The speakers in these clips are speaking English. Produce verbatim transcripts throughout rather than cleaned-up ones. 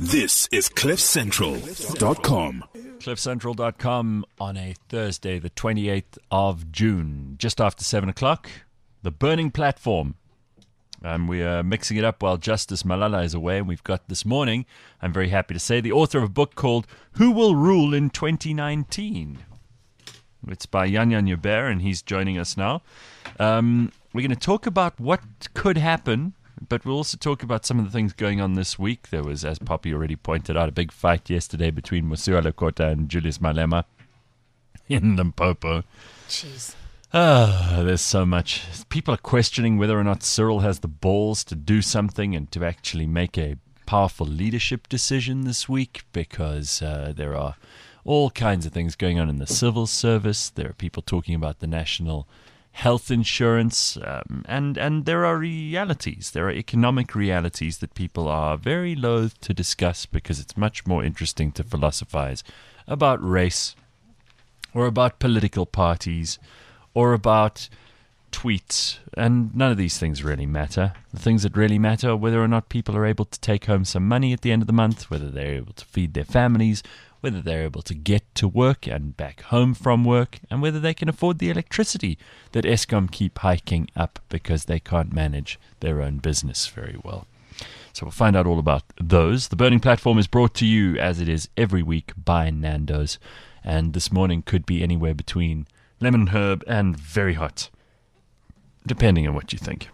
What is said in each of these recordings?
This is cliff central dot com. cliff central dot com on a Thursday, the twenty-eighth of June, just after seven o'clock. The Burning Platform. Um, we are mixing it up while Justice Malala is away. And we've got this morning, I'm very happy to say, the author of a book called Who Will Rule in twenty nineteen? It's by Jan Jan Joubert, and he's joining us now. Um, we're going to talk about what could happen, but we'll also talk about some of the things going on this week. There was, as Poppy already pointed out, a big fight yesterday between Mosiuoa Lekota and Julius Malema in Limpopo. Jeez. Ah, there's so much. People are questioning whether or not Cyril has the balls to do something and to actually make a powerful leadership decision this week, because uh, there are all kinds of things going on in the civil service. There are people talking about the national health insurance, um, and, and there are realities. There are economic realities that people are very loath to discuss because it's much more interesting to philosophize about race or about political parties or about tweets, and none of these things really matter. The things that really matter are whether or not people are able to take home some money at the end of the month, whether they're able to feed their families, whether they're able to get to work and back home from work, and whether they can afford the electricity that Eskom keep hiking up because they can't manage their own business very well. So we'll find out all about those. The Burning Platform is brought to you, as it is every week, by Nando's, and this morning could be anywhere between lemon herb and very hot, depending on what you think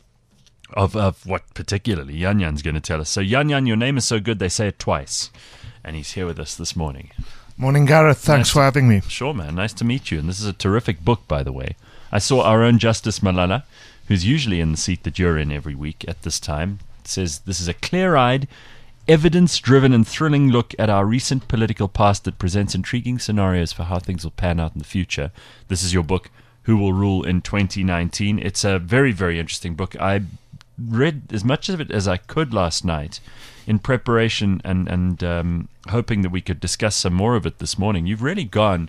of of what particularly Jan Jan's going to tell us. So Jan Jan, your name is so good they say it twice, and he's here with us this morning. Morning, Gareth. Thanks Nice for having me. Sure, man. Nice to meet you. And this is a terrific book, by the way. I saw our own Justice Malala, who's usually in the seat that you're in every week at this time, says this is a clear-eyed, evidence-driven and thrilling look at our recent political past that presents intriguing scenarios for how things will pan out in the future. This is your book, Who Will Rule in twenty nineteen. It's a very, very interesting book. I read as much of it as I could last night in preparation and, and um, hoping that we could discuss some more of it this morning. You've really gone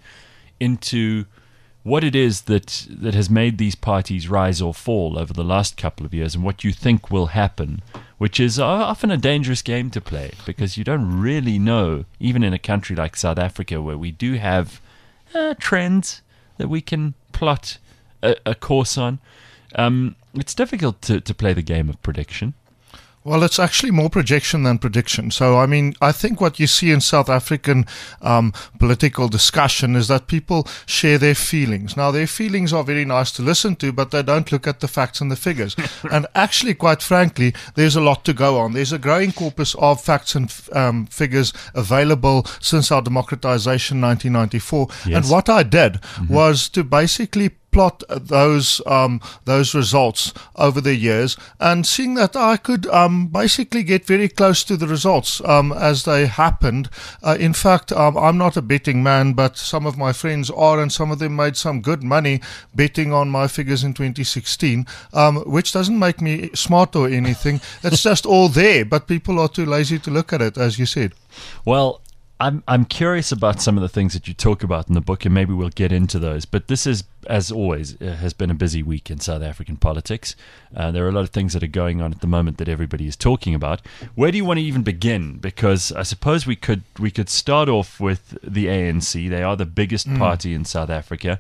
into what it is that, that has made these parties rise or fall over the last couple of years and what you think will happen, which is often a dangerous game to play because you don't really know, even in a country like South Africa where we do have uh, trends that we can plot a, a course on. Um, it's difficult to, to play the game of prediction. Well, it's actually more projection than prediction. So, I mean, I think what you see in South African um, political discussion is that people share their feelings. Now, their feelings are very nice to listen to, but they don't look at the facts and the figures. And actually, quite frankly, there's a lot to go on. There's a growing corpus of facts and um, figures available since our democratization in nineteen ninety-four. Yes. And what I did Mm-hmm. was to basically plot those um, those results over the years, and seeing that I could um, basically get very close to the results um, as they happened. Uh, in fact, um, I'm not a betting man, but some of my friends are, and some of them made some good money betting on my figures in twenty sixteen, um, which doesn't make me smart or anything. It's just all there, but people are too lazy to look at it, as you said. Well, I'm I'm curious about some of the things that you talk about in the book, and maybe we'll get into those. But this is, as always, uh, has been a busy week in South African politics. Uh, there are a lot of things that are going on at the moment that everybody is talking about. Where do you want to even begin? Because I suppose we could we could start off with the A N C. They are the biggest mm. party in South Africa.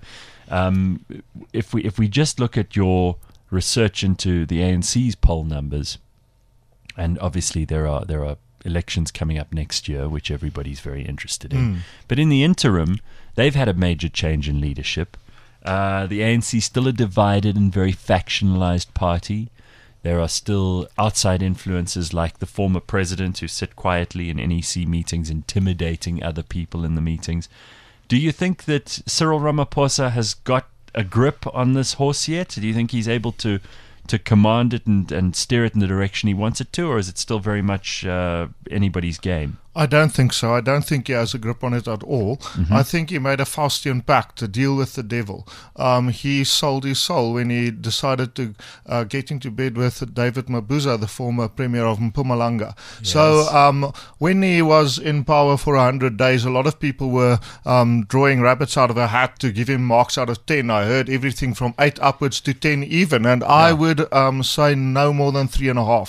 Um, if we if we just look at your research into the A N C's poll numbers, and obviously there are there are. elections coming up next year, which everybody's very interested in. Mm. But in the interim, they've had a major change in leadership. Uh, the A N C is still a divided and very factionalized party. There are still outside influences like the former president who sit quietly in N E C meetings, intimidating other people in the meetings. Do you think that Cyril Ramaphosa has got a grip on this horse yet? Do you think he's able to to command it and, and steer it in the direction he wants it to, or is it still very much uh, anybody's game? I don't think so. I don't think he has a grip on it at all. Mm-hmm. I think he made a Faustian pact to deal with the devil. Um, he sold his soul when he decided to uh, get into bed with David Mabuza, the former premier of Mpumalanga. Yes. So um, when he was in power for one hundred days, a lot of people were um, drawing rabbits out of a hat to give him marks out of ten. I heard everything from eight upwards to ten even, and yeah. I would um, say no more than three and a half.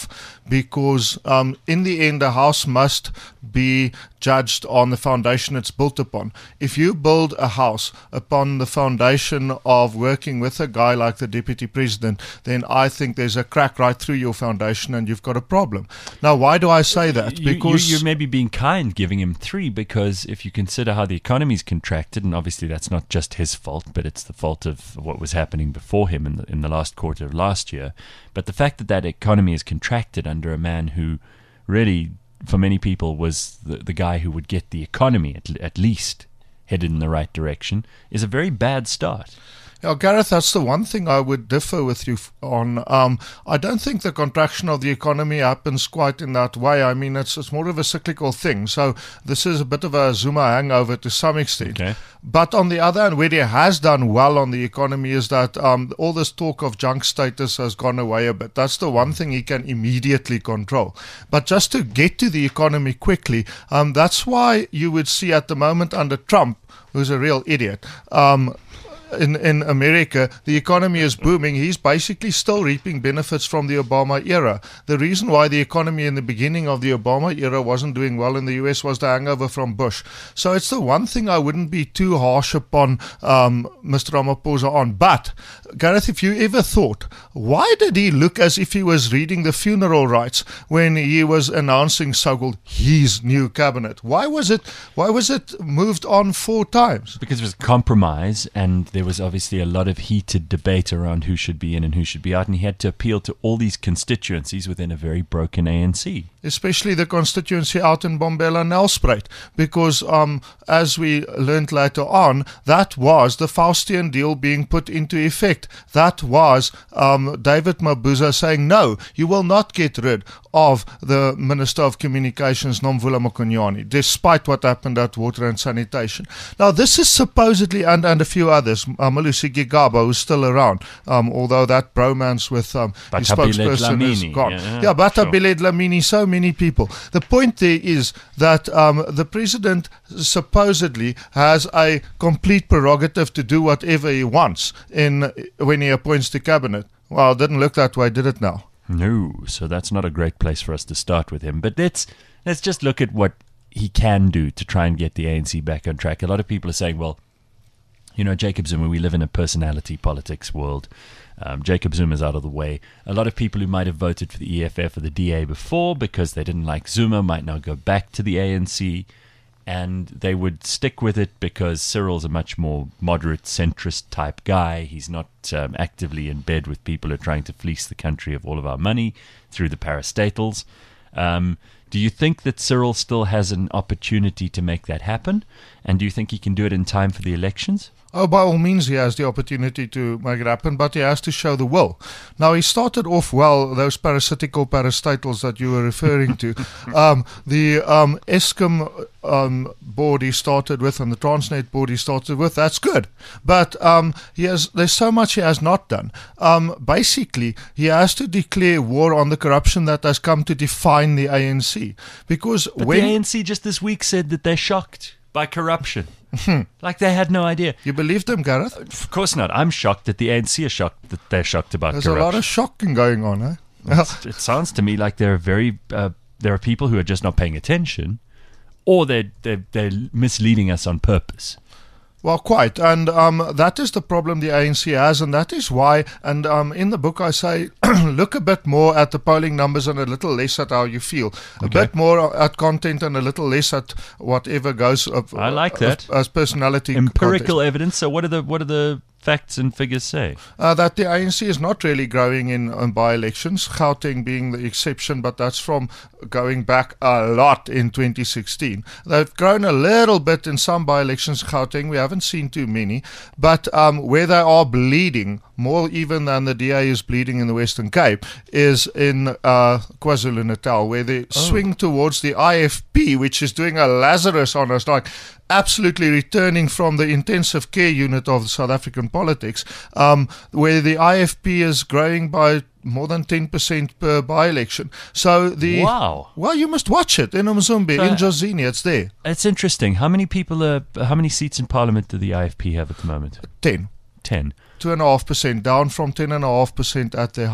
because um, in the end, a house must be judged on the foundation it's built upon. If you build a house upon the foundation of working with a guy like the Deputy President, then I think there's a crack right through your foundation and you've got a problem. Now, why do I say that? You, Because you, you're maybe being kind giving him three, because if you consider how the economy's contracted, and obviously that's not just his fault, but it's the fault of what was happening before him in the, in the last quarter of last year. But the fact that that economy is contracted under a man who really, for many people, was the, the guy who would get the economy at, at least headed in the right direction is a very bad start. Yeah, Gareth, that's the one thing I would differ with you on. Um, I don't think the contraction of the economy happens quite in that way. I mean, it's, it's more of a cyclical thing. So this is a bit of a Zuma hangover to some extent. Okay. But on the other hand, where he has done well on the economy is that um, all this talk of junk status has gone away a bit. That's the one thing he can immediately control. But just to get to the economy quickly, um, that's why you would see at the moment under Trump, who's a real idiot, um, In, in America, the economy is booming. He's basically still reaping benefits from the Obama era. The reason why the economy in the beginning of the Obama era wasn't doing well in the U S was the hangover from Bush. So it's the one thing I wouldn't be too harsh upon um, Mister Ramaphosa on. But, Gareth, if you ever thought, why did he look as if he was reading the funeral rites when he was announcing so-called his new cabinet? Why was it, why was it moved on four times? Because it was a compromise, and there was obviously a lot of heated debate around who should be in and who should be out, and he had to appeal to all these constituencies within a very broken A N C. Especially the constituency out in Bombela and Nelspruit, because um, as we learned later on, that was the Faustian deal being put into effect. That was um, David Mabuza saying, no, you will not get rid of the Minister of Communications, Nomvula Mokonyane, despite what happened at Water and Sanitation. Now, this is supposedly, and, and a few others, uh, Malusi Gigaba, who's still around, um, although that bromance with um, his spokesperson is gone. Yeah, yeah Bata sure. Bile Dlamini, so many people. The point there is that um, the president supposedly has a complete prerogative to do whatever he wants in when he appoints the cabinet. Well, it didn't look that way, did it now? No, so that's not a great place for us to start with him. But let's let's just look at what he can do to try and get the A N C back on track. A lot of people are saying, well, you know, Jacob Zuma, we live in a personality politics world. Um, Jacob Zuma's out of the way. A lot of people who might have voted for the E F F or the D A before because they didn't like Zuma might now go back to the A N C, and they would stick with it because Cyril's a much more moderate, centrist type guy. He's not um, actively in bed with people who are trying to fleece the country of all of our money through the parastatals. Um, do you think that Cyril still has an opportunity to make that happen? And do you think he can do it in time for the elections? Oh, by all means, he has the opportunity to make it happen, but he has to show the will. Now, he started off well, those parasitical parastatals that you were referring to. um, the um, Eskom um, board he started with and the Transnet board he started with, that's good. But um, he has, there's so much he has not done. Um, basically, he has to declare war on the corruption that has come to define the A N C. Because but when the A N C just this week said that they're shocked by corruption. Like they had no idea. You believe them, Gareth? Of course not. I'm shocked that the A N C are shocked that they're shocked about There's corruption. a lot of shocking going on, eh? It's- it sounds to me like there are very uh, there are people who are just not paying attention, or they're they're, they're misleading us on purpose. Well, quite, and um, that is the problem the A N C has, and that is why, and um, in the book I say, look a bit more at the polling numbers and a little less at how you feel. A Okay. bit more at content and a little less at whatever goes of, I like that. of- as personality Empirical contest. evidence. So what are the what are the facts and figures say? Uh, that the A N C is not really growing in, in by-elections, Gauteng being the exception, but that's from going back a lot in twenty sixteen. They've grown a little bit in some by-elections, Gauteng. We haven't seen too many, but um, where they are bleeding, more even than the D A is bleeding in the Western Cape, is in uh, KwaZulu-Natal, where they Oh. swing towards the I F P, which is doing a Lazarus on us, like absolutely returning from the intensive care unit of South African politics, um, where the I F P is growing by more than ten percent per by-election. So the Wow. well, you must watch it in Umzumbe, So- in Jozini, it's there. It's interesting. How many people are? How many seats in Parliament do the I F P have at the moment? ten. Ten. Two and a half percent, down from ten and a half percent at their height.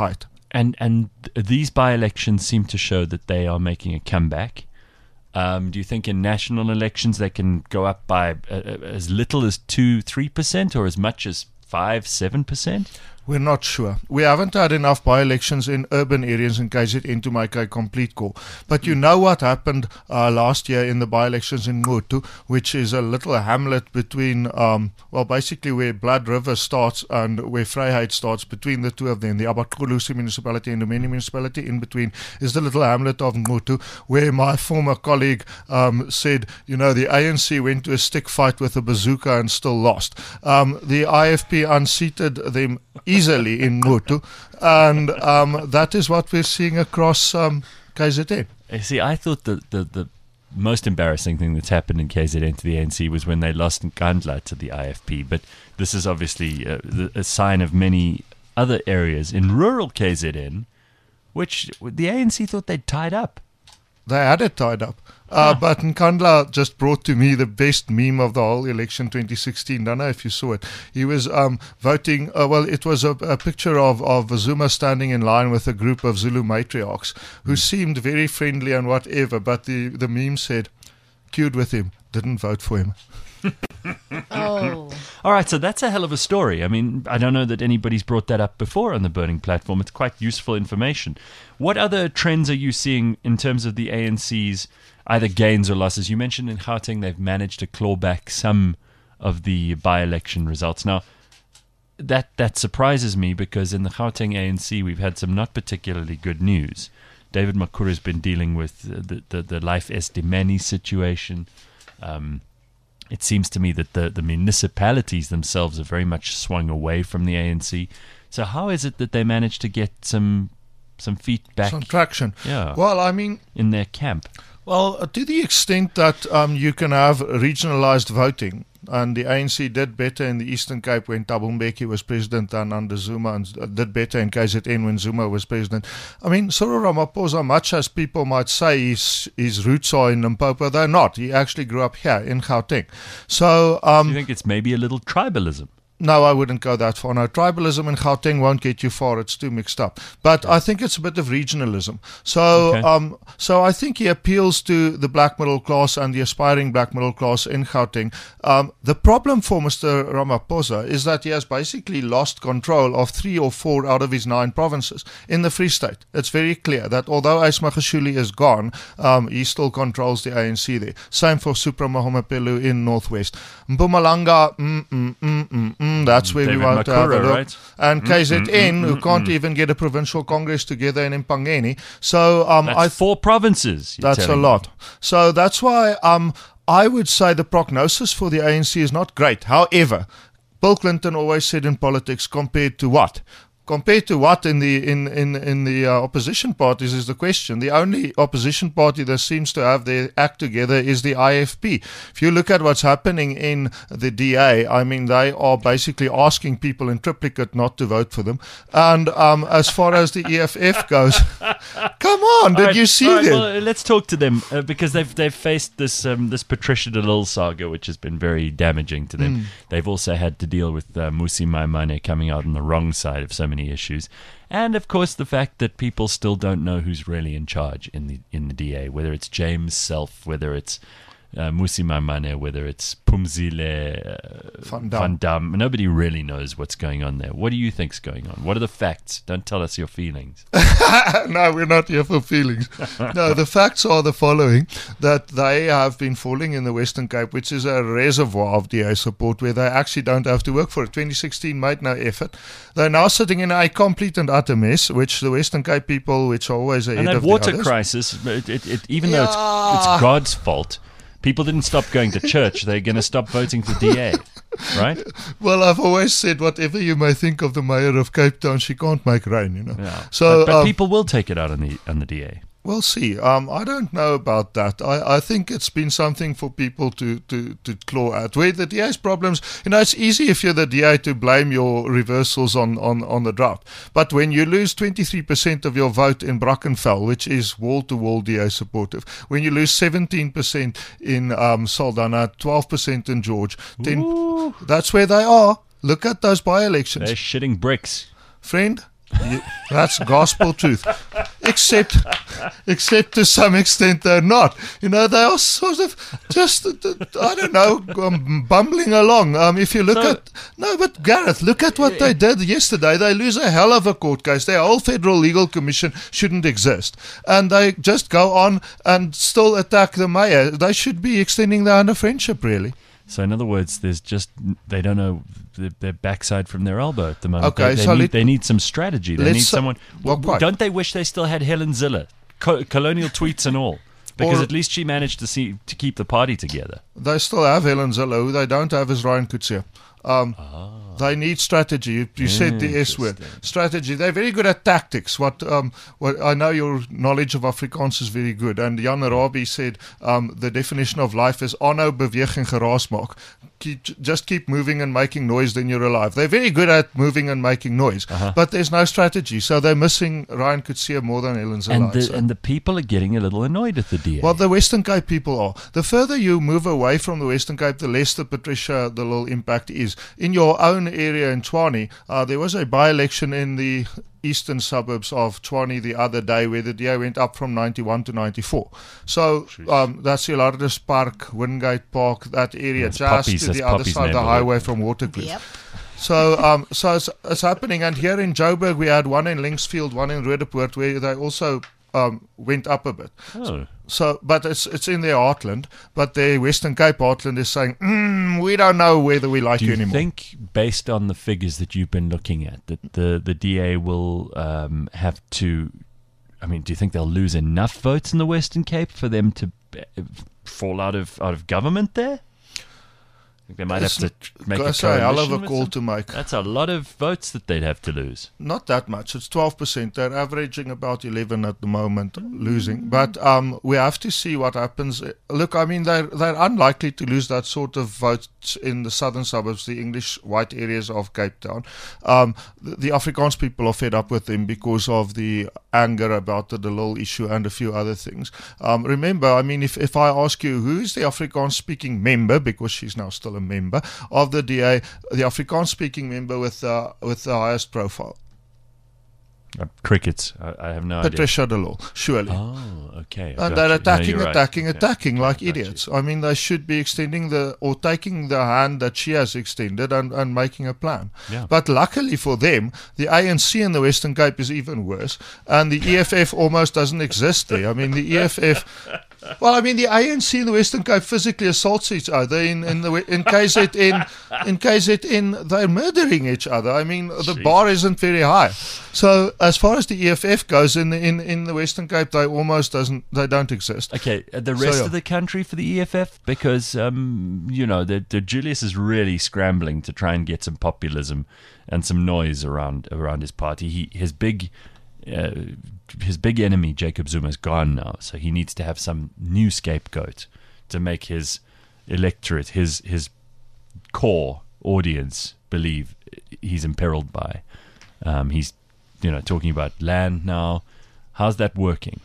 and and th- these by-elections seem to show that they are making a comeback. Um, do you think in national elections they can go up by uh, as little as two, three percent, or as much as five, seven percent? We're not sure. We haven't had enough by-elections in urban areas in K Z N to make a complete call. But you know what happened uh, last year in the by-elections in Motu, which is a little hamlet between, um, well, basically where Blood River starts and where Vryheid starts, between the two of them, the Abakhulusi municipality and the Meni municipality in between, is the little hamlet of Motu, where my former colleague um, said, you know, the A N C went to a stick fight with a bazooka and still lost. Um, the I F P unseated them easily in Motu, and um, that is what we're seeing across um, K Z N. You see, I thought the, the, the most embarrassing thing that's happened in K Z N to the A N C was when they lost in Nkandla to the I F P, but this is obviously a, a sign of many other areas in rural K Z N, which the A N C thought they'd tied up. They had it tied up. Uh, huh. But Nkandla just brought to me the best meme of the whole election twenty sixteen. Don't know if you saw it. He was um, voting, uh, well, it was a, a picture of, of Zuma standing in line with a group of Zulu matriarchs who mm. seemed very friendly and whatever, but the, the meme said, queued with him, didn't vote for him. Oh. All right, so that's a hell of a story. I mean, I don't know that anybody's brought that up before on the Burning Platform. It's quite useful information. What other trends are you seeing in terms of the A N C's either gains or losses? You mentioned in Gauteng they've managed to claw back some of the by-election results. Now, that that surprises me because in the Gauteng A N C we've had some not particularly good news. David Makhura has been dealing with the, the, the Life Estimani situation. Um It seems to me that the, the municipalities themselves have very much swung away from the A N C. So how is it that they managed to get some some feet back? Some traction. Yeah. Well, I mean, in their camp. Well, to the extent that um, you can have regionalized voting, and the A N C did better in the Eastern Cape when Thabo Mbeki was president than under Zuma, and did better in K Z N when Zuma was president. I mean, Cyril Ramaphosa, much as people might say his, his roots are in Limpopo, they're not. He actually grew up here in Gauteng. So, um, do you think it's maybe a little tribalism? No, I wouldn't go that far. No, tribalism in Gauteng won't get you far. It's too mixed up. But I think it's a bit of regionalism. So, okay. um, so I think he appeals to the black middle class and the aspiring black middle class in Gauteng. Um, the problem for Mister Ramaphosa is that he has basically lost control of three or four out of his nine provinces in the Free State. It's very clear that although Ace Magashule is gone, um, he still controls the A N C there. Same for Supra Mahomapelo in Northwest. Mpumalanga, mm, mm, mm, mm, mm. That's where David we want Makhura, to have a look. Right? And K Z N, mm, mm, mm, who can't mm. even get a provincial congress together in Empangeni. So um, that's I, four provinces. That's a lot. Me. So that's why um, I would say the prognosis for the A N C is not great. However, Bill Clinton always said in politics, compared to what? Compared to what in the in in in the uh, opposition parties is the question. The only opposition party that seems to have their act together is the I F P. If you look at what's happening in the D A, I mean, they are basically asking people in triplicate not to vote for them. And um, as far as the E F F goes, come on, did right, you see right, them? Well, let's talk to them uh, because they've they've faced this um, this Patricia de Lille saga, which has been very damaging to them. Mm. They've also had to deal with uh, Mmusi Maimane coming out on the wrong side of so many issues, and of course the fact that people still don't know who's really in charge in the in the D A, whether it's James Self, whether it's uh, Mmusi Maimane, whether it's Phumzile uh, Van Dam. Van Dam. Nobody really knows what's going on there. What do you think's going on? What are the facts? Don't tell us your feelings. No, we're not here for feelings. No, the facts are the following, that they have been falling in the Western Cape, which is a reservoir of D A support where they actually don't have to work for it. twenty sixteen made no effort. They're now sitting in a complete and utter mess, which the Western Cape people, which are always ahead and that of water the others. crisis, it, it, it, even though it's, it's God's fault, people didn't stop going to church. They're going to stop voting for D A, right? Well, I've always said, whatever you may think of the mayor of Cape Town, she can't make rain, you know. Yeah. So, but but um, people will take it out on the on the D A. We'll see. Um, I don't know about that. I, I think it's been something for people to, to, to claw at. Where the D A's problems, you know, it's easy if you're the D A to blame your reversals on, on, on the drought. But when you lose twenty-three percent of your vote in Brackenfell, which is wall-to-wall D A supportive, when you lose seventeen percent in um, Saldanha, twelve percent in George, then Ooh. that's where they are. Look at those by-elections. They're shitting bricks. Friend, You- That's gospel truth. Except, except to some extent they're not. You know, they are sort of just, I don't know, um, bumbling along. Um, if you look So- at, no, but Gareth, look at what they did yesterday. They lose a hell of a court case. Their whole Federal Legal Commission shouldn't exist. And they just go on and still attack the mayor. They should be extending their hand of friendship, really. So in other words, there's just they don't know the- their backside from their elbow at the moment. Okay, they, they so need let- they need some strategy. They let's need say- someone. well, w- quite. don't they wish they still had Helen Ziller, co- colonial tweets and all? Because Or- at least she managed to see to keep the party together. They still have Helen Zillow. Who they don't have is Ryan Coetzee. Um, They need strategy. You, you said the S word. Interesting. Strategy. They're very good at tactics. What um, what I know your knowledge of Afrikaans is very good. And Jan Rabie said um, the definition of life is aanhou beweeg en geraas maak. Keep, just keep moving and making noise, then you're alive. They're very good at moving and making noise, Uh-huh. but there's no strategy. So they're missing Ryan Coetzee more than Helen Zillow. And I'd the say. and the people are getting a little annoyed at the D A. Well, the Western Cape people are. The further you move away from the Western Cape, the less the Patricia, the little impact is. In your own area in Tshwane, uh, there was a by-election in the eastern suburbs of Tshwane the other day where the D A went up from ninety-one to ninety-four. So um, that's Hilardus Park, Wingate Park, that area, That's just Poppy's- to that's the other Poppy's side of the neighborhood. highway from Waterkloof. Yep. So, um, so it's, it's happening. And here in Joburg, we had one in Linksfield, one in Roodepoort, where they also um, went up a bit. oh. So, but it's it's in their heartland. But the Western Cape heartland is saying, mm, we don't know whether we like Do you you anymore. think, based on the figures that you've been looking at, that the, the D A will um, have to? I mean, do you think they'll lose enough votes in the Western Cape for them to uh, fall out of out of government there? I think they might have to tr- make a That's a hell of coalition a with call them. to make. That's a lot of votes that they'd have to lose. Not that much. It's twelve percent. They're averaging about eleven at the moment, losing. But um, we have to see what happens. Look, I mean, they're, they're unlikely to lose that sort of votes in the southern suburbs, the English white areas of Cape Town. Um, the, the Afrikaans people are fed up with them because of the anger about the Delil issue and a few other things. Um, remember, I mean, if, if I ask you who's the Afrikaans-speaking member, because she's now still a member of the D A, the Afrikaans-speaking member with uh, with the highest profile, Uh, crickets. I, I have no Patricia Delil, surely. idea. Oh, okay. And I got they're you. No, attacking, you're right. attacking, Okay. attacking like Got you. idiots. I mean, they should be extending the or taking the hand that she has extended and, and making a plan. Yeah. But luckily for them, the A N C in the Western Cape is even worse, and the E F F almost doesn't exist there. I mean, the E F F. Well, I mean, the A N C in the Western Cape physically assaults each other. In in the in K Z N, in K Z N, they're murdering each other. I mean, the Jeez. bar isn't very high. So as far as the E F F goes, in the, in in the Western Cape, they almost doesn't they don't exist. Okay, uh, the So, rest yeah. of the country for the E F F, because um, you know, the, the Julius is really scrambling to try and get some populism and some noise around around his party. He his big uh, his big enemy Jacob Zuma is gone now, so he needs to have some new scapegoat to make his electorate, his his core audience, believe he's imperiled by. Um, he's you know talking about land now. How's that working?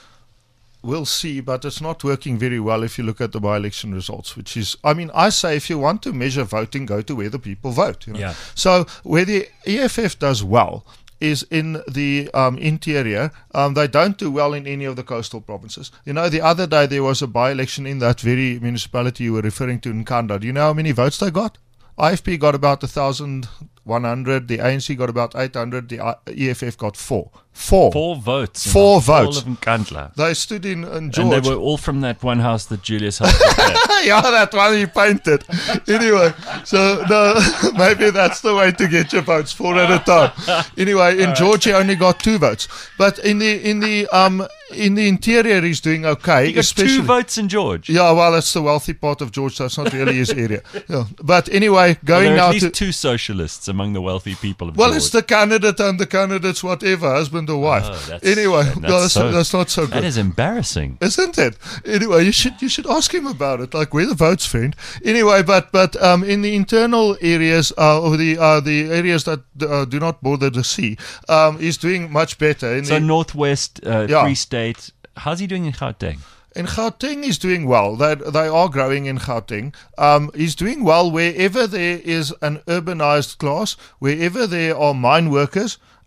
We'll see, but it's not working very well if you look at the by-election results, which is, I mean, I say if you want to measure voting, go to where the people vote. You know? Yeah. So where the E F F does well is in the um, interior. Um, they don't do well in any of the coastal provinces. You know, the other day there was a by-election in that very municipality you were referring to in Nkanda. Do you know how many votes they got? I F P got about one thousand one hundred, the A N C got about eight hundred, the I- E F F got four. Four. Four votes. in Four the whole votes. of Nkandla. They stood in, in George. And they were all from that one house that Julius helped prepare. Yeah, that one he painted. Anyway, so no, maybe that's the way to get your votes, four at a time. Anyway, in George he only got two votes, but in the in the um in the interior he's doing okay. He got especially, two votes in George. Yeah, well, that's the wealthy part of George, so it's not really his area. Yeah. But anyway, Well, going there are now at least to. two socialists among the wealthy people of Well, George. it's the candidate and the candidate's whatever, husband or wife. Oh, that's- anyway, that's no, that's, so- that's not so good. That is embarrassing. Isn't it? Anyway, you should you should ask him about it. Like, where the votes, friend. Anyway, but but um, in the internal areas, uh, or the uh, the areas that uh, do not border the sea, um, he's doing much better. In So the, Northwest, uh, Yeah. Free State. How's he doing in Gauteng? in Gauteng, he's doing well. They they are growing in Gauteng. Um, he's doing well wherever there is an urbanized class, wherever there are mine workers.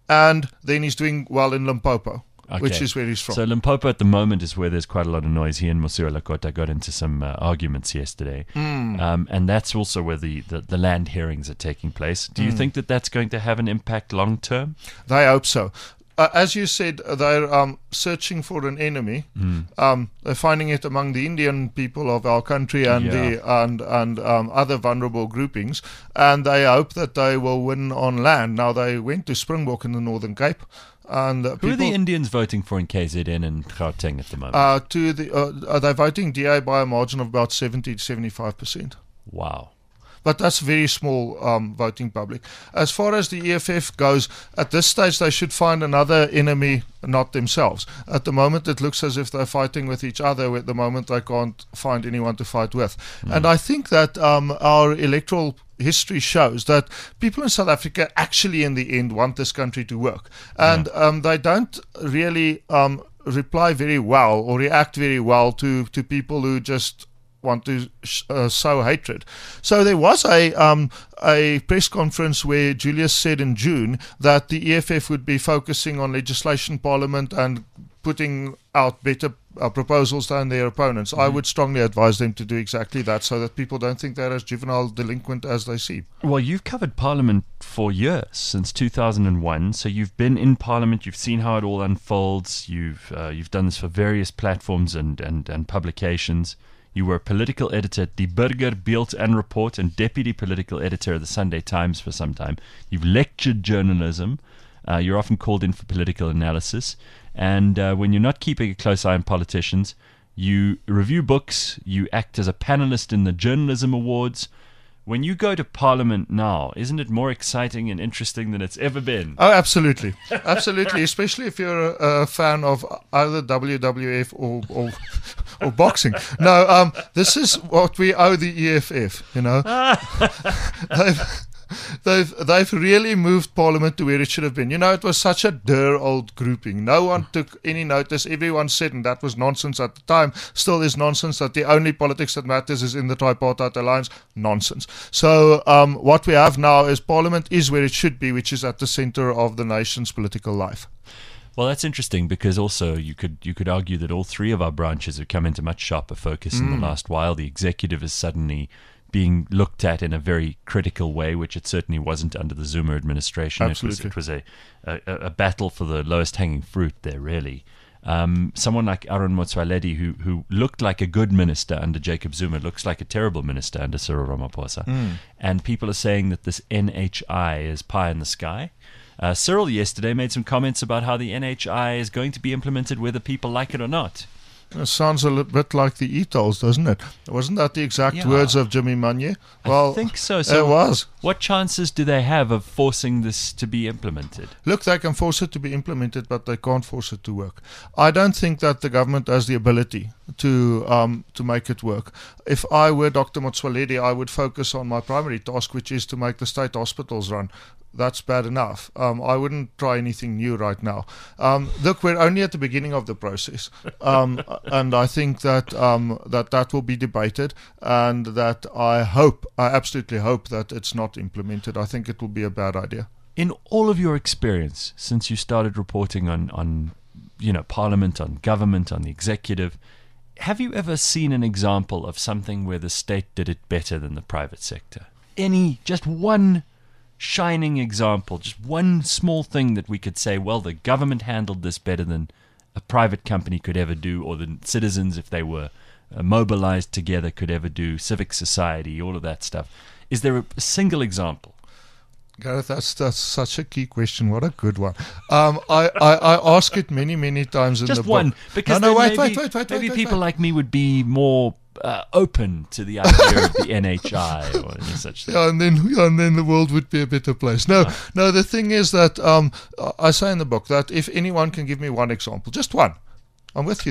and then he's doing well in Limpopo. Okay. Which is where he's from. So Limpopo at the moment is where there's quite a lot of noise. He and Mosiuoa Lekota got into some uh, arguments yesterday. Mm. Um, and that's also where the, the, the land hearings are taking place. Do you mm. think that that's going to have an impact long term? They hope so. Uh, as you said, they're um, searching for an enemy. Mm. Um, they're finding it among the Indian people of our country and yeah. the and and um, other vulnerable groupings, and they hope that they will win on land. Now they went to Springbok in the Northern Cape. And uh, who are the Indians voting for in K Z N and Gauteng at the moment? Uh, to the uh, they're voting D A by a margin of about seventy to seventy-five percent. Wow. But that's a very small um, voting public. As far as the E F F goes, at this stage they should find another enemy, not themselves. At the moment it looks as if they're fighting with each other. At the moment they can't find anyone to fight with. Mm. And I think that um, our electoral history shows that people in South Africa actually in the end want this country to work. And yeah. um, they don't really um, reply very well or react very well to, to people who just want to uh, sow hatred. So there was a um, a press conference where Julius said in June that the E F F would be focusing on legislation, parliament, and putting out better uh, proposals than their opponents. Mm-hmm. I would strongly advise them to do exactly that so that people don't think they're as juvenile delinquent as they seem. Well, you've covered Parliament for years, since two thousand one, so you've been in Parliament, you've seen how it all unfolds, you've uh, you've done this for various platforms and, and, and publications. You were a political editor at Die Burger, Beeld and Report and deputy political editor of the Sunday Times for some time. You've lectured journalism. Uh, you're often called in for political analysis. And uh, when you're not keeping a close eye on politicians, you review books, you act as a panelist in the Journalism Awards. When you go to Parliament now, isn't it more exciting and interesting than it's ever been? Oh, absolutely. Absolutely. Especially if you're a, a fan of either W W F or, or, or boxing. No, um, this is what we owe the E F F, you know. They've... They've they've really moved Parliament to where it should have been. You know, it was such a dear old grouping. No one took any notice. Everyone said, and that was nonsense at the time, still is nonsense, that the only politics that matters is in the tripartite alliance. Nonsense. So um, what we have now is Parliament is where it should be, which is at the centre of the nation's political life. Well, that's interesting because also you could you could argue that all three of our branches have come into much sharper focus mm. in the last while. The executive is suddenly being looked at in a very critical way, which it certainly wasn't under the Zuma administration. Absolutely. It was, it was a, a, a battle for the lowest hanging fruit there, really. Um, someone like Aaron Motsoaledi, who who looked like a good minister under Jacob Zuma, looks like a terrible minister under Cyril Ramaphosa. Mm. And people are saying that this N H I is pie in the sky. Uh, Cyril yesterday made some comments about how the N H I is going to be implemented whether people like it or not. It sounds a little bit like the e-tolls, doesn't it? Wasn't that the exact yeah. words of Jimmy Manye? Well, I think so. So it was. What chances do they have of forcing this to be implemented? Look, they can force it to be implemented, but they can't force it to work. I don't think that the government has the ability to um, to make it work. If I were Doctor Motsoaledi, I would focus on my primary task, which is to make the state hospitals run. That's bad enough. Um, I wouldn't try anything new right now. Um, look, we're only at the beginning of the process, um, and I think that um, that that will be debated, and that I hope, I absolutely hope that it's not implemented. I think it will be a bad idea. In all of your experience since you started reporting on, on you know, Parliament, on government, on the executive, have you ever seen an example of something where the state did it better than the private sector? Any, just one shining example, just one small thing that we could say, well, the government handled this better than a private company could ever do, or the citizens, if they were uh, mobilized together, could ever do, civic society, all of that stuff. Is there a, a single example? Gareth, that's, that's such a key question. What a good one. Um, I, I, I ask it many, many times in just the book. one, because no, no, wait, maybe, wait, wait, wait, maybe wait, people wait. like me would be more uh, open to the idea of the N H I or any such thing. Yeah, and then yeah, and then the world would be a better place. No, oh. no. The thing is that um, I say in the book that if anyone can give me one example, just one, I'm with you there.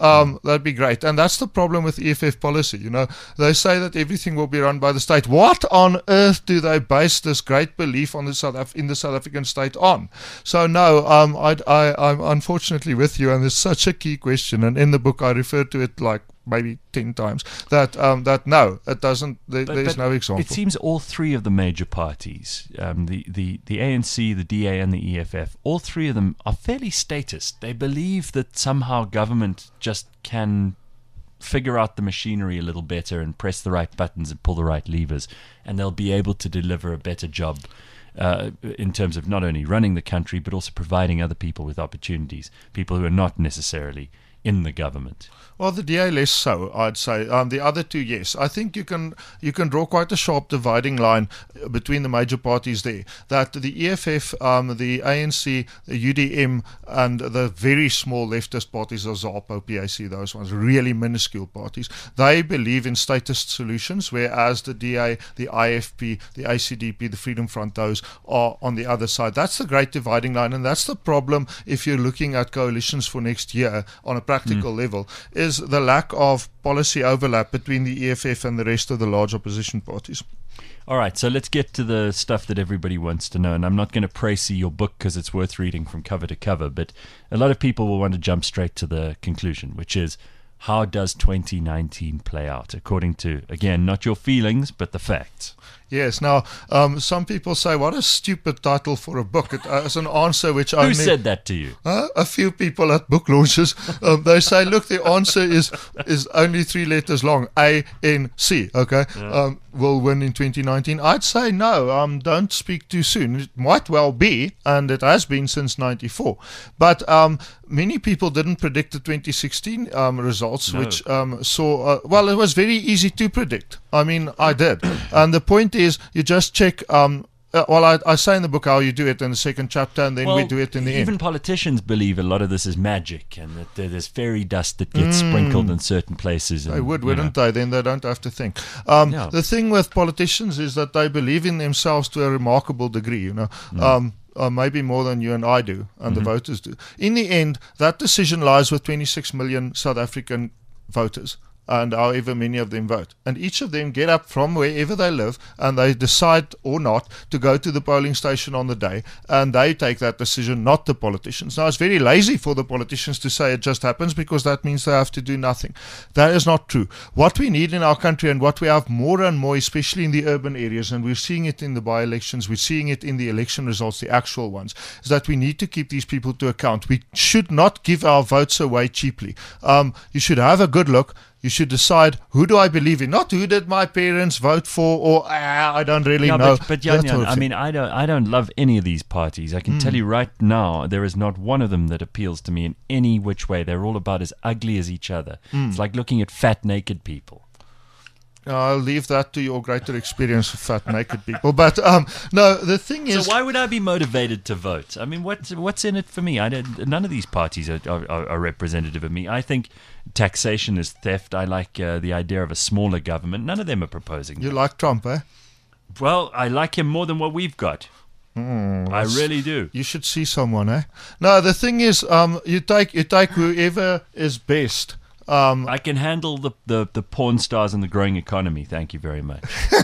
Um, that'd be great. And that's the problem with E F F policy. You know, they say that everything will be run by the state. What on earth do they base this great belief on the South Af- in the South African state on? So no, um, I, I, I'm unfortunately with you, and it's such a key question. And in the book, I refer to it like maybe ten times that um, that no, it doesn't. There, But- there's but no example. It seems all three of the major parties, um, the, the, the A N C, the D A, and the E F F, all three of them are fairly statist. They believe that somehow government just can figure out the machinery a little better and press the right buttons and pull the right levers, and they'll be able to deliver a better job uh, in terms of not only running the country but also providing other people with opportunities, people who are not necessarily in the government. Well, the D A less so, I'd say. Um, the other two, yes. I think you can you can draw quite a sharp dividing line between the major parties there. That the E F F, um, the A N C, the U D M, and the very small leftist parties, the ZAPO, P A C, those ones, really minuscule parties, they believe in statist solutions, whereas the D A, the I F P, the A C D P, the Freedom Front, those are on the other side. That's the great dividing line, and that's the problem if you're looking at coalitions for next year on a practical mm. level, is the lack of policy overlap between the E F F and the rest of the large opposition parties. All right, so let's get to the stuff that everybody wants to know. And I'm not going to praise your book because it's worth reading from cover to cover, but a lot of people will want to jump straight to the conclusion, which is, how does twenty nineteen play out, according to, again, not your feelings, but the facts? Yes. Now, um, some people say, what a stupid title for a book. It, uh, it's an answer which Who only... said that to you? Uh, a few people at book launches. Um, they say, look, the answer is is only three letters long, A N C, okay? Yeah. Um, will win in twenty nineteen. I'd say no, um, don't speak too soon. It might well be, and it has been since ninety-four. But um, many people didn't predict the twenty sixteen um, results, No. which um, saw, uh, well, it was very easy to predict. I mean, I did. And the point is, you just check... Um, Uh, well, I, I say in the book how you do it in the second chapter, and then well, we do it in the even end. politicians believe a lot of this is magic, and that there- there's fairy dust that gets sprinkled in certain places. And, They would, you wouldn't know. they? Then they don't have to think. Um, Yeah. The thing with politicians is that they believe in themselves to a remarkable degree, you know. Um, uh, maybe more than you and I do, and the voters do. In the end, that decision lies with twenty-six million South African voters, and however many of them vote. And each of them get up from wherever they live, and they decide or not to go to the polling station on the day, and they take that decision, not the politicians. Now, it's very lazy for the politicians to say it just happens, because that means they have to do nothing. That is not true. What we need in our country, and what we have more and more, especially in the urban areas, and we're seeing it in the by-elections, we're seeing it in the election results, the actual ones, is that we need to keep these people to account. We should not give our votes away cheaply. Um, you should have a good look. You should decide, who do I believe in? Not who did my parents vote for, or ah, I don't really Yeah, know. but, but Jan, That Jan, sort of I thing. mean, I don't, I don't love any of these parties. I can tell you right now, there is not one of them that appeals to me in any which way. They're all about as ugly as each other. It's like looking at fat, naked people. I'll leave that to your greater experience of fat, naked people. But um, no, the thing is... So why would I be motivated to vote? I mean, what what's in it for me? I don't, none of these parties are, are, are representative of me. I think taxation is theft. I like uh, the idea of a smaller government. None of them are proposing You that. like Trump, eh? Well, I like him more than what we've got. I really do. You should see someone, eh? No, the thing is, um, you take you take whoever is best. Um, I can handle the, the, the porn stars and the growing economy. Thank you very much.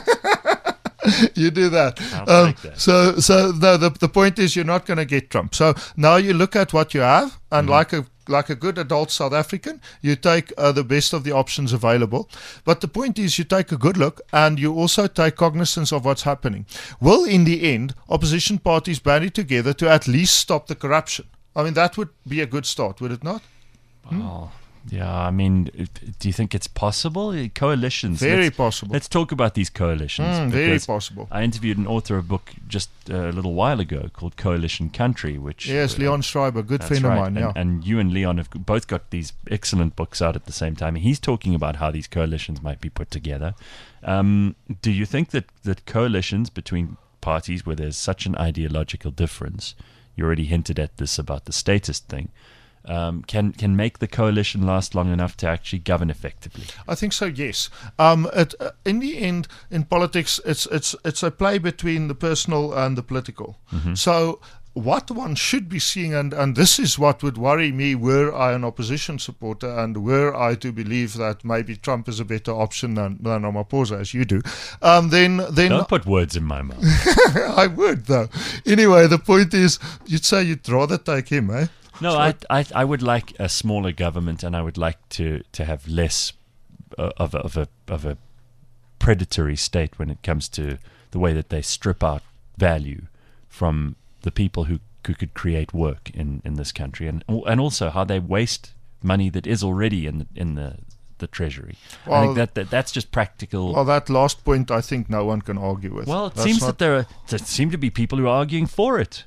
you do that. I'll Um, take that. so, so no, the the point is, you're not going to get Trump. So now you look at what you have, and Mm-hmm. like a like a good adult South African, you take uh, the best of the options available. But the point is, you take a good look, and you also take cognizance of what's happening. Will, in the end, opposition parties band together to at least stop the corruption? I mean, that would be a good start, would it not? Oh, yeah. I mean, do you think it's possible? Coalitions. Very let's, possible. Let's talk about these coalitions. Mm, very because possible. I interviewed an author of a book just a little while ago called Coalition Country, which Yes, uh, Leon Schreiber, good That's friend right. of mine. Yeah. And, and you and Leon have both got these excellent books out at the same time. He's talking about how these coalitions might be put together. Um, do you think that, that coalitions between parties where there's such an ideological difference, you already hinted at this about the statist thing, um, can can make the coalition last long enough to actually govern effectively? I think so. Yes. Um, it, uh, in the end, in politics, it's it's it's a play between the personal and the political. So what one should be seeing, and, and this is what would worry me were I an opposition supporter and were I to believe that maybe Trump is a better option than, than Ramaphosa, as you do, um, then... then Don't put words in my mouth. I would, though. Anyway, the point is, you'd say you'd rather take him, eh? No, I, I I would like a smaller government, and I would like to, to have less uh, of, a, of, a, of a predatory state when it comes to the way that they strip out value from the people who, who could create work in, in this country, and and also how they waste money that is already in the, in the, the treasury. Well, I think that, that that's just practical. Well, that last point I think no one can argue with. Well, it That's seems not- that there are, there seem to be people who are arguing for it.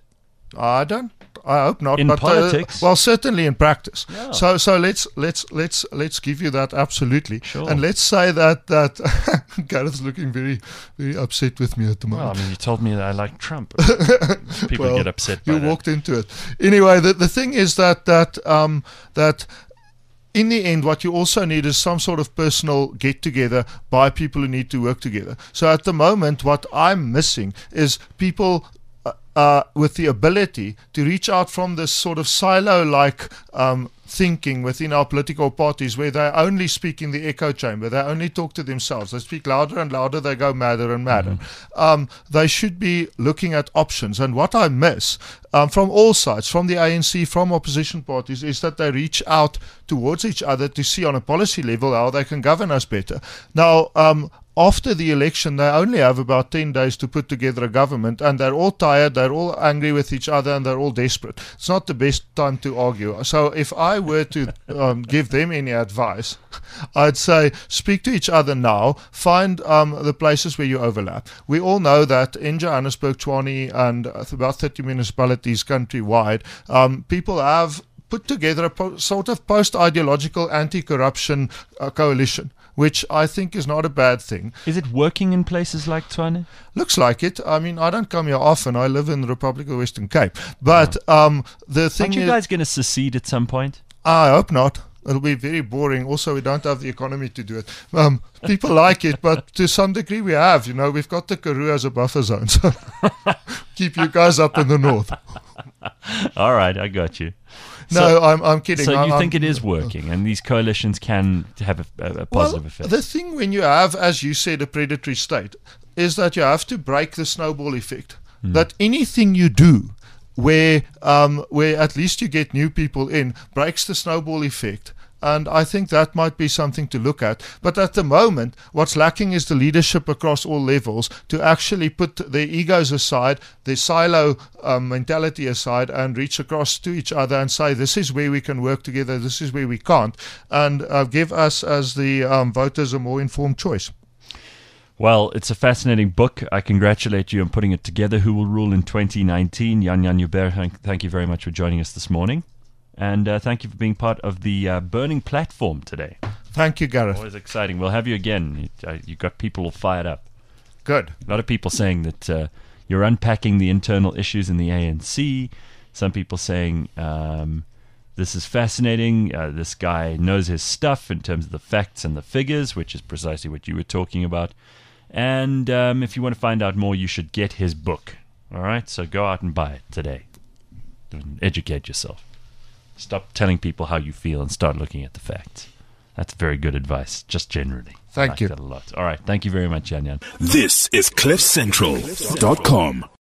I don't. I hope not. In but, politics? Uh, well, certainly in practice. Yeah. So, so let's let's let's let's give you that absolutely, Sure. and let's say that that Gareth's looking very very upset with me at the Well, moment. I mean, you told me that I like Trump. People Well, get upset by You that. walked into it. Anyway, the the thing is that that um that. In the end, what you also need is some sort of personal get-together by people who need to work together. So at the moment, what I'm missing is people uh, uh, with the ability to reach out from this sort of silo-like um, thinking within our political parties where they only speak in the echo chamber. They only talk to themselves. They speak louder and louder. They go madder and madder. Mm-hmm. Um, they should be looking at options. And what I miss um, from all sides, from the A N C, from opposition parties, is that they reach out towards each other to see on a policy level how they can govern us better. Now, um, after the election, they only have about ten days to put together a government, and they're all tired, they're all angry with each other, and they're all desperate. It's not the best time to argue. So if I were to um, give them any advice, I'd say speak to each other now, find um, the places where you overlap. We all know that in Johannesburg, Tshwane, and about thirty municipalities countrywide, um, people have put together a po- sort of post-ideological anti-corruption uh, coalition, which I think is not a bad thing. Is it working in places like Tshwane? Looks like it. I mean, I don't come here often. I live in the Republic of Western Cape. But um, the thing Aren't you is, guys going to secede at some point? I hope not. It'll be very boring. Also, we don't have the economy to do it. Um, people like it, but to some degree we have. You know, we've got the Karoo as a buffer zone. So keep you guys up in the north. All right, I got you. No, So- I'm, I'm kidding. So I'm, you think I'm- it is working, and these coalitions can have a, a, a positive well, effect? The thing when you have, as you said, a predatory state, is that you have to break the snowball effect. Hmm. That anything you do where um, where at least you get new people in breaks the snowball effect. And I think that might be something to look at. But at the moment, what's lacking is the leadership across all levels to actually put their egos aside, their silo um, mentality aside, and reach across to each other and say, this is where we can work together, this is where we can't, and uh, give us as the um, voters a more informed choice. Well, it's a fascinating book. I congratulate you on putting it together. Who Will Rule in twenty nineteen? Jan Jan Joubert, thank, thank you very much for joining us this morning. And uh, thank you for being part of the uh, Burning Platform today. Thank you, Gareth. Always exciting. We'll have you again. You, uh, you got people all fired up. Good. A lot of people saying that uh, you're unpacking the internal issues in the A N C. Some people saying um, this is fascinating. Uh, this guy knows his stuff in terms of the facts and the figures, which is precisely what you were talking about. And um, if you want to find out more, you should get his book. All right? So go out and buy it today. And educate yourself. Stop telling people how you feel and start looking at the facts. That's very good advice, just generally. Thank I like you. that a lot. All right. Thank you very much, Jan Jan. This is cliff central dot com.